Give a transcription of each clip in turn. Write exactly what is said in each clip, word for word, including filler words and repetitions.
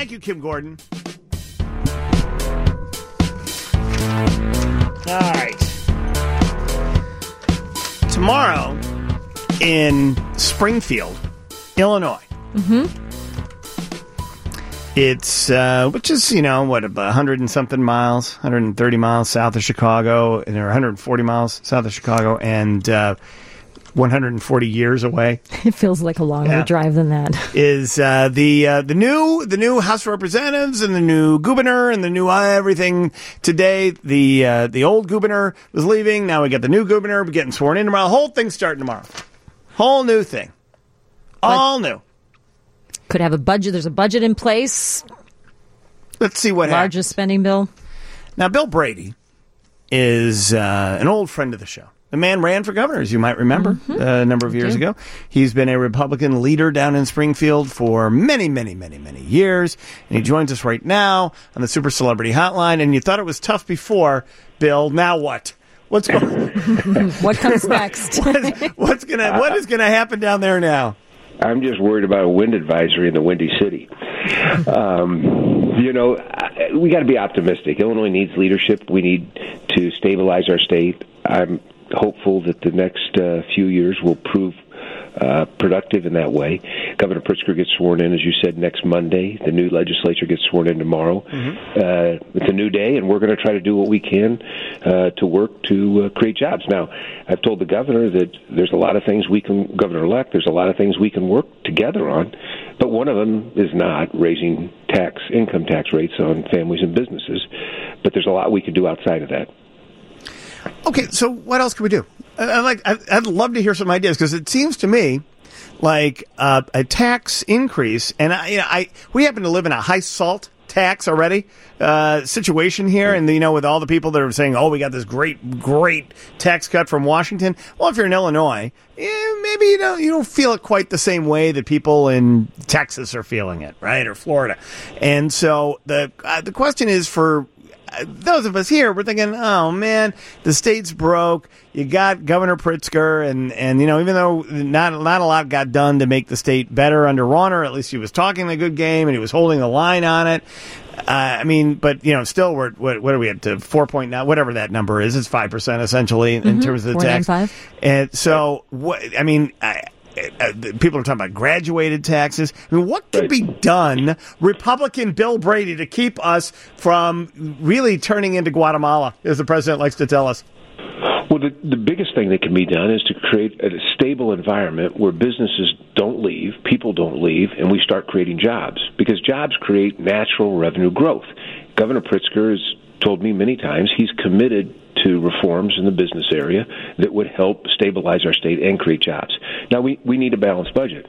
Thank you, Kim Gordon. All right. Tomorrow in Springfield, Illinois. Mm-hmm. It's, uh, which is, you know, what, about one hundred and something miles, one hundred thirty miles south of Chicago, or one hundred forty miles south of Chicago, and uh, one hundred forty years away. It feels like a longer Yeah. drive than that. Is uh, the uh, the new the new House of Representatives and the new governor and the new uh, everything today. The uh, the old governor was leaving. Now we got the new governor. We're getting sworn in tomorrow. The whole thing's starting tomorrow. Whole new thing. All new. Could have a budget. There's a budget in place. Let's see what happens. Largest spending bill. Now, Bill Brady is uh, an old friend of the show. The man ran for governor, as you might remember, Mm-hmm. uh, a number of years ago. He's been a Republican leader down in Springfield for many, many, many, many years. And he joins us right now on the Super Celebrity Hotline. And you thought it was tough before, Bill. Now what? What's going? What comes next? what is, what's gonna? What is gonna happen down there now? I'm just worried about a wind advisory in the Windy City. Um, you know, we got to be optimistic. Illinois needs leadership. We need to stabilize our state. I'm hopeful that the next uh, few years will prove uh, productive in that way. Governor Pritzker gets sworn in, as you said, next Monday. The new legislature gets sworn in tomorrow. Mm-hmm. Uh, it's a new day, and we're going to try to do what we can uh, to work to uh, create jobs. Now, I've told the governor that there's a lot of things we can, Governor-elect, there's a lot of things we can work together on, but one of them is not raising tax, income tax rates on families and businesses. But there's a lot we can do outside of that. Okay, so what else can we do? I, I like. I, I'd love to hear some ideas because it seems to me like uh, a tax increase, and I, you know, I we happen to live in a high salt tax already uh, situation here, and you know, with all the people that are saying, "Oh, we got this great, great tax cut from Washington." Well, if you're in Illinois, eh, maybe you don't you don't feel it quite the same way that people in Texas are feeling it, right, or Florida. And so the uh, the question is for those of us here, we're thinking, oh, man, the state's broke. You got Governor Pritzker, and, and you know, even though not not a lot got done to make the state better under Rauner, at least he was talking a good game, and he was holding the line on it. Uh, I mean, but, you know, still, we're, what, what are we at to four point nine, whatever that number is. It's five percent, essentially, in Mm-hmm. terms of the tax. four point nine five And so, what, I mean, I, Uh, people are talking about graduated taxes. I mean, what could be done, Republican Bill Brady, to keep us from really turning into Guatemala, as the president likes to tell us? Well, the, the biggest thing that can be done is to create a stable environment where businesses don't leave, people don't leave, and we start creating jobs, because jobs create natural revenue growth. Governor Pritzker has told me many times he's committed to reforms in the business area that would help stabilize our state and create jobs. Now, we, we need a balanced budget.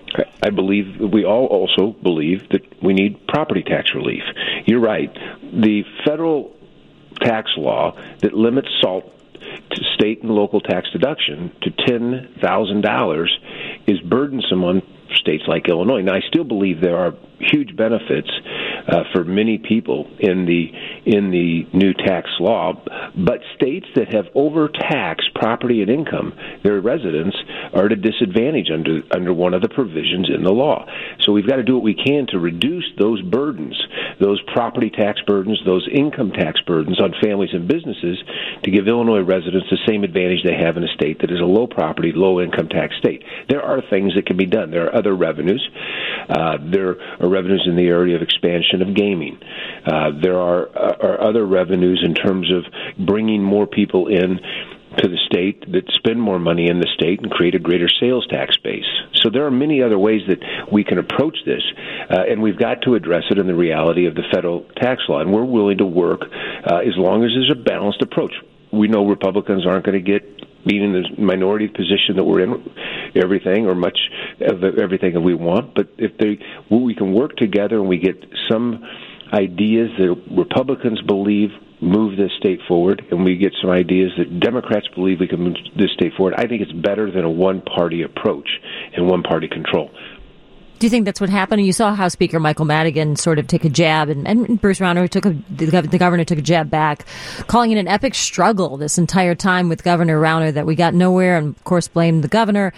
I believe, we all also believe that we need property tax relief. You're right. The federal tax law that limits SALT to state and local tax deduction to ten thousand dollars is burdensome on states like Illinois. Now, I still believe there are huge benefits uh, for many people in the in the new tax law, but states that have overtaxed property and income, their residents are at a disadvantage under under one of the provisions in the law. So we've got to do what we can to reduce those burdens, those property tax burdens, those income tax burdens on families and businesses, to give Illinois residents the same advantage they have in a state that is a low property, low income tax state. There are things that can be done. There are other revenues. Uh, there are revenues in the area of expansion of gaming. Uh, there are, uh, are other revenues in terms of bringing more people in to the state that spend more money in the state and create a greater sales tax base. So there are many other ways that we can approach this, uh, and we've got to address it in the reality of the federal tax law, and we're willing to work uh, as long as there's a balanced approach. We know Republicans aren't going to get being in the minority position that we're in, everything or much of everything that we want. But if they, we can work together and we get some ideas that Republicans believe move this state forward, and we get some ideas that Democrats believe we can move this state forward, I think it's better than a one-party approach and one-party control. Do you think that's what happened? You saw House Speaker Michael Madigan sort of take a jab, and, and Bruce Rauner took a, the, the governor took a jab back, calling it an epic struggle this entire time with Governor Rauner, that we got nowhere, and of course blamed the governor.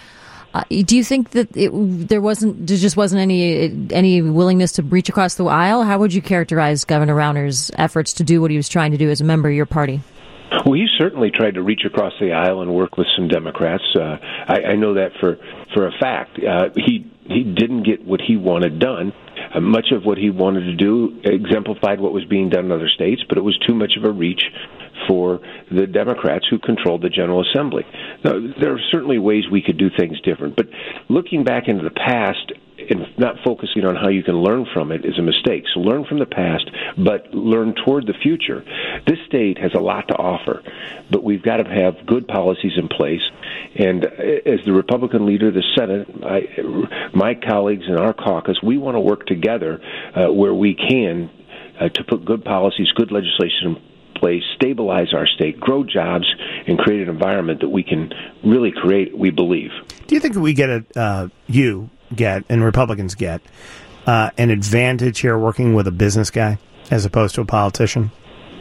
Uh, do you think that it, there wasn't, there just wasn't any any willingness to reach across the aisle? How would you characterize Governor Rauner's efforts to do what he was trying to do as a member of your party? Well, he certainly tried to reach across the aisle and work with some Democrats. Uh, I, I know that for for a fact. Uh, he he didn't get what he wanted done. Uh, much of what he wanted to do exemplified what was being done in other states, but it was too much of a reach for the Democrats who controlled the General Assembly. Now, there are certainly ways we could do things different, but looking back into the past and not focusing on how you can learn from it is a mistake. So learn from the past, but learn toward the future. This state has a lot to offer, but we've got to have good policies in place. And as the Republican leader of the Senate, I, my colleagues in our caucus, we want to work together uh, where we can uh, to put good policies, good legislation in place, stabilize our state, grow jobs, and create an environment that we can really create, we believe. Do you think we get a, uh, you get, and Republicans get, uh, an advantage here working with a business guy as opposed to a politician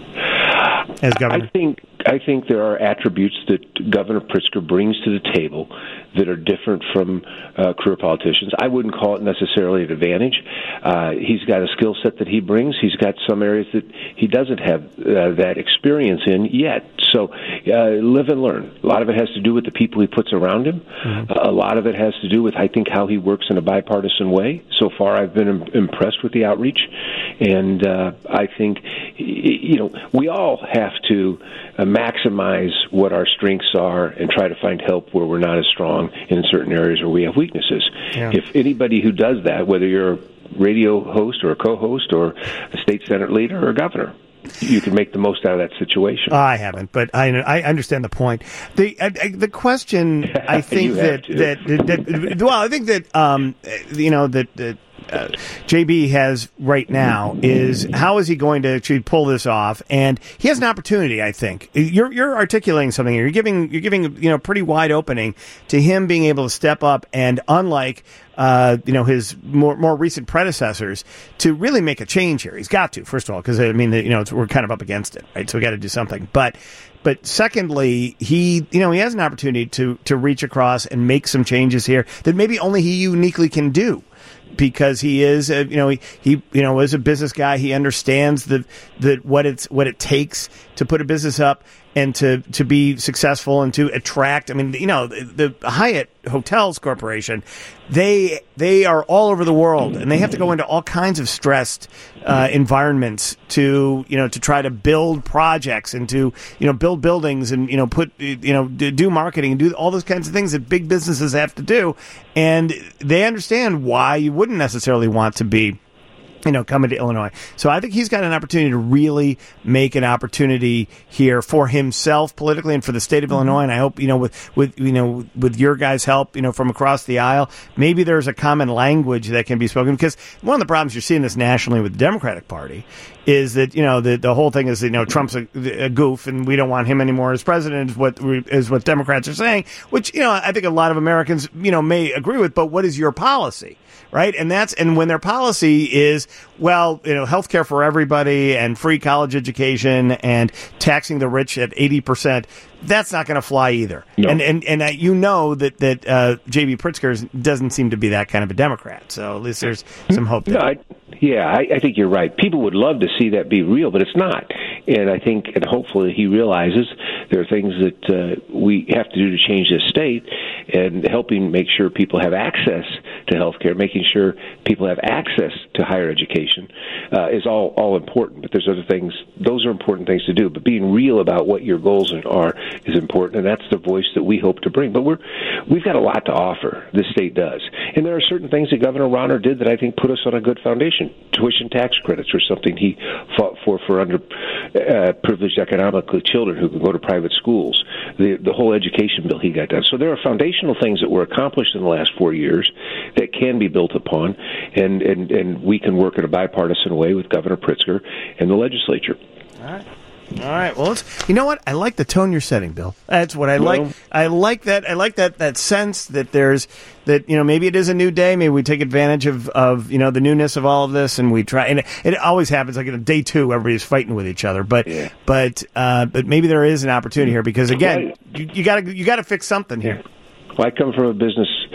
as governor? I think I think there are attributes that Governor Pritzker brings to the table that are different from uh, career politicians. I wouldn't call it necessarily an advantage. Uh, he's got a skill set that he brings. He's got some areas that he doesn't have uh, that experience in yet. So uh, live and learn. A lot of it has to do with the people he puts around him. Mm-hmm. Uh, a lot of it has to do with, I think, how he works in a bipartisan way. So far, I've been im- impressed with the outreach. And uh, I think, you know, we all have to uh, maximize what our strengths are and try to find help where we're not as strong in certain areas where we have weaknesses. Yeah. If anybody who does that, whether you're a radio host or a co-host or a state senate leader or a governor, you can make the most out of that situation. I haven't, but I I understand the point. The I, I, the question I think that, that, that that well I think that um you know that that. Uh, J B has right now is how is he going to actually pull this off? And he has an opportunity, I think. You're you're articulating something here. You're giving you're giving you know pretty wide opening to him being able to step up and, unlike uh, you know his more more recent predecessors, to really make a change here. He's got to, first of all, because I mean you know it's, we're kind of up against it, right? So we got to do something. But but secondly, he you know he has an opportunity to to reach across and make some changes here that maybe only he uniquely can do. Because he is, a, you know, he, he, you know, is a business guy. He understands the, the what it's what it takes to put a business up and to, to be successful and to attract. I mean, you know, the, the Hyatt Hotels Corporation, they they are all over the world, and they have to go into all kinds of stressed uh, environments to you know to try to build projects and to you know build buildings and you know put you know do marketing and do all those kinds of things that big businesses have to do, and they understand why you wouldn't necessarily want to be you know, coming to Illinois. So I think he's got an opportunity to really make an opportunity here for himself politically and for the state of mm-hmm. Illinois. And I hope, you know, with, with, you know, with your guys' help, you know, from across the aisle, maybe there's a common language that can be spoken. Because one of the problems you're seeing this nationally with the Democratic Party is that, you know, the the whole thing is, you know, Trump's a, a goof and we don't want him anymore as president is what, is what Democrats are saying, which, you know, I think a lot of Americans, you know, may agree with, but what is your policy? Right. And that's and when their policy is, well, you know, health care for everybody and free college education and taxing the rich at eighty percent, that's not going to fly either. No. And and, and uh, you know that, that uh, J B Pritzker doesn't seem to be that kind of a Democrat. So at least there's some hope there. No, I, yeah, I, I think you're right. People would love to see that be real, but it's not. And I think, and hopefully he realizes there are things that uh, we have to do to change this state, and helping make sure people have access to health care, making sure people have access to higher education uh, is all, all important. But there's other things, those are important things to do. But being real about what your goals are is important, and that's the voice that we hope to bring. But we're, we've got a lot to offer, this state does. And there are certain things that Governor Rauner did that I think put us on a good foundation. Tuition tax credits are something he fought for for under uh, privileged economically children who can go to private schools. The, the whole education bill he got done. So there are foundational things that were accomplished in the last four years that can be built upon, and, and, and we can work in a bipartisan way with Governor Pritzker and the legislature. All right. All right. Well, it's, you know what? I like the tone you're setting, Bill. That's what I well, like. I like that. I like that. That sense that there's that. You know, maybe it is a new day. Maybe we take advantage of, of you know the newness of all of this, and we try. And it, it always happens. Like in day two, everybody's fighting with each other. But yeah. but uh, but maybe there is an opportunity here because again, you, you got to you got to fix something here. Well, I come from a business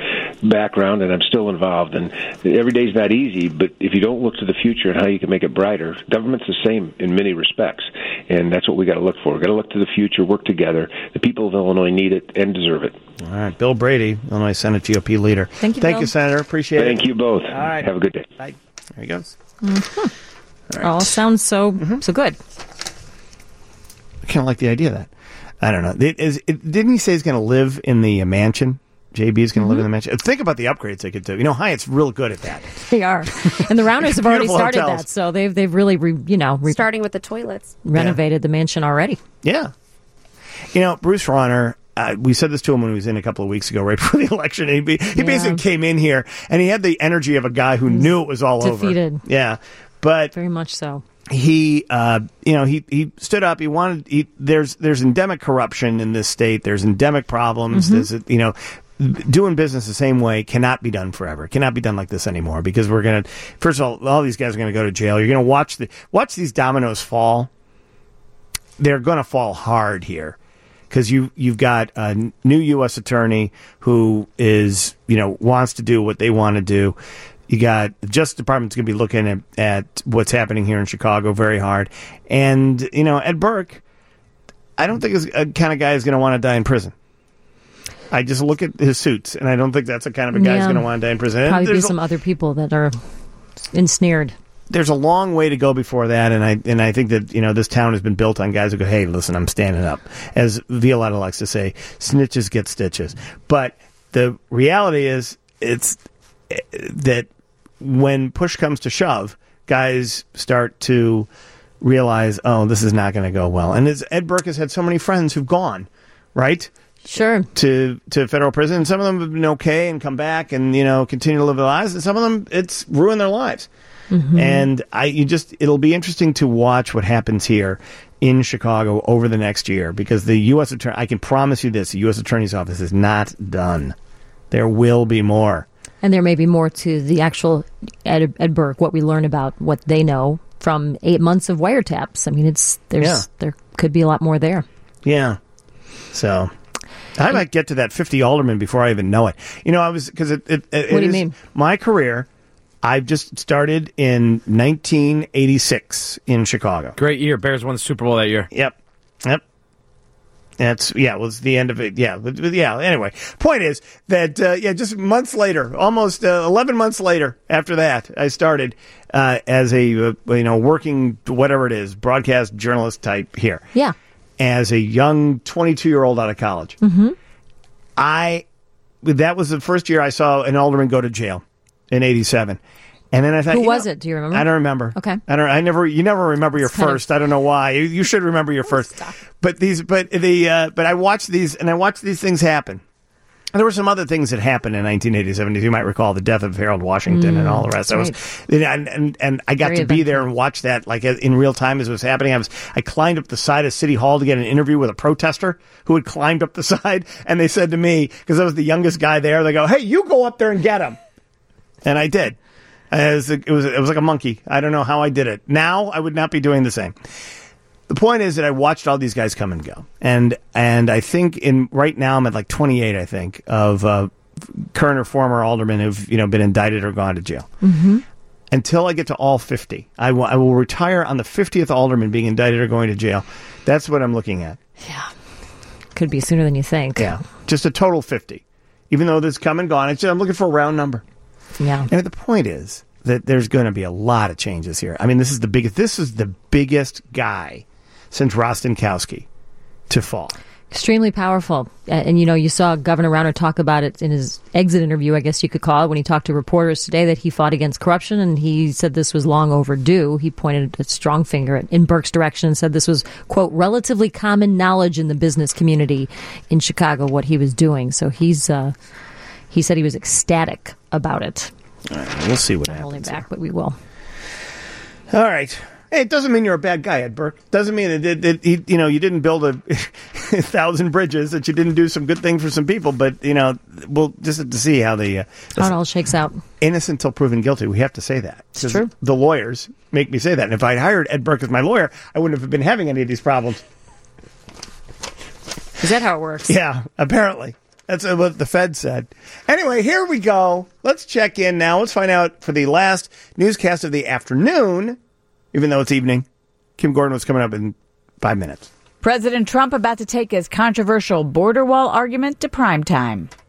background, and I'm still involved. And every day's not easy, but if you don't look to the future and how you can make it brighter, government's the same in many respects, and that's what we got to look for. We got to look to the future, work together. The people of Illinois need it and deserve it. All right, Bill Brady, Illinois Senate G O P leader. Thank you, Thank Bill. you, Senator. Appreciate Thank it. Thank you both. All right. Have a good day. Bye. There he goes. Mm-hmm. All right. All sounds so Mm-hmm. so good. I kind of like the idea of that. I don't know. It, is, it, didn't he say he's going to live in the uh, mansion? J B is going to Mm-hmm. live in the mansion. Think about the upgrades they could do. You know, Hyatt's real good at that. They are, and the Rounders have already Beautiful started hotels. that, so they've they've really re, you know re- Starting with the toilets. renovated the mansion already. Yeah. You know, Bruce Rauner, uh, we said this to him when he was in a couple of weeks ago, right before the election. He, be, he Yeah. basically came in here, and he had the energy of a guy who knew it was all defeated. over. Yeah. But Very much so. he, uh, you know, he, he stood up. He wanted. He, there's there's endemic corruption in this state. There's endemic problems. Mm-hmm. There's, you know, doing business the same way cannot be done forever. Cannot be done like this anymore because we're gonna. First of all, all these guys are gonna go to jail. You're gonna watch the watch these dominoes fall. They're gonna fall hard here because you you've got a new U S attorney who is you know wants to do what they want to do. You got the Justice Department's going to be looking at, at what's happening here in Chicago very hard. And, you know, Ed Burke, I don't think is a kind of guy who's going to want to die in prison. I just look at his suits, and I don't think that's the kind of a guy who's Yeah. going to want to die in prison. And Probably be there's, some a, other people that are ensnared. there's a long way to go before that, and I and I think that, you know, this town has been built on guys who go, hey, listen, I'm standing up. As Violetta likes to say, snitches get stitches. But the reality is, it's that when push comes to shove, guys start to realize, oh, this is not going to go well. And as Ed Burke has had so many friends who've gone, right, Sure. to to federal prison. And some of them have been okay and come back and, you know, continue to live their lives. And some of them, it's ruined their lives. Mm-hmm. And I, you just, it'll be interesting to watch what happens here in Chicago over the next year because the U S attorney, I can promise you this, the U S Attorney's Office is not done. There will be more. And there may be more to the actual Ed, Ed Burke, what we learn about what they know from eight months of wiretaps. I mean, it's there's Yeah. there could be a lot more there. Yeah. So I might get to that fifty aldermen before I even know it. You know, I was, because it, it, it, What it do you is mean? my career. I've just started in nineteen eighty-six in Chicago. Great year. Bears won the Super Bowl that year. Yep. Yep. That's, yeah, was the end of it. Yeah. but- but Yeah. Anyway, point is that, uh, yeah, just months later, almost uh, eleven months later after that, I started uh, as a, uh, you know, working, whatever it is, broadcast journalist type here. Yeah. As a young twenty-two year old out of college. Mm-hmm. I, that was the first year I saw an alderman go to jail in eighty-seven. And then I thought, Who you was know, it? Do you remember? I don't remember. Okay. I don't. I never. You never remember your It's kind of- first. I don't know why. You, you should remember your first. But these. But the. Uh, but I watched these, and I watched these things happen. And there were some other things that happened in nineteen eighty-seven. You might recall the death of Harold Washington and all the rest. I was, and, and and I got Very to be there eventful. and watch that like in real time as it was happening. I was. I climbed up the side of City Hall to get an interview with a protester who had climbed up the side, and they said to me, because I was the youngest guy there, they go, "Hey, you go up there and get him," and I did. It was, it was it was like a monkey. I don't know how I did it. Now I would not be doing the same. The point is that I watched all these guys come and go, and and I think in right now I'm at like twenty-eight. I think of uh, current or former aldermen who've you know been indicted or gone to jail. Mm-hmm. Until I get to all fifty, I will I will retire on the fiftieth alderman being indicted or going to jail. That's what I'm looking at. Yeah. Could be sooner than you think. Yeah, just a total fifty. Even though this come and gone, it's just, I'm looking for a round number. Yeah. And the point is that there's going to be a lot of changes here. I mean, this is the biggest. This is the biggest guy since Rostenkowski to fall. Extremely powerful. And, and, you know, you saw Governor Rauner talk about it in his exit interview, I guess you could call it, when he talked to reporters today, that he fought against corruption, and he said this was long overdue. He pointed a strong finger at, in Burke's direction and said this was, quote, relatively common knowledge in the business community in Chicago, what he was doing. So he's, uh, he said he was ecstatic about it. All right, we'll see what Not holding happens. back, but we will. All right. Hey, it doesn't mean you're a bad guy, Ed Burke. Doesn't mean that it, it, it, you know you didn't build a, a thousand bridges, that you didn't do some good things for some people. But you know, we'll just have to see how the uh, How it all shakes out. innocent until proven guilty. We have to say that. It's true. The lawyers make me say that. And if I'd hired Ed Burke as my lawyer, I wouldn't have been having any of these problems. Is that how it works? Yeah, apparently. That's what the Fed said. Anyway, here we go. Let's check in now. Let's find out for the last newscast of the afternoon, even though it's evening. Kim Gordon was coming up in five minutes. President Trump about to take his controversial border wall argument to primetime.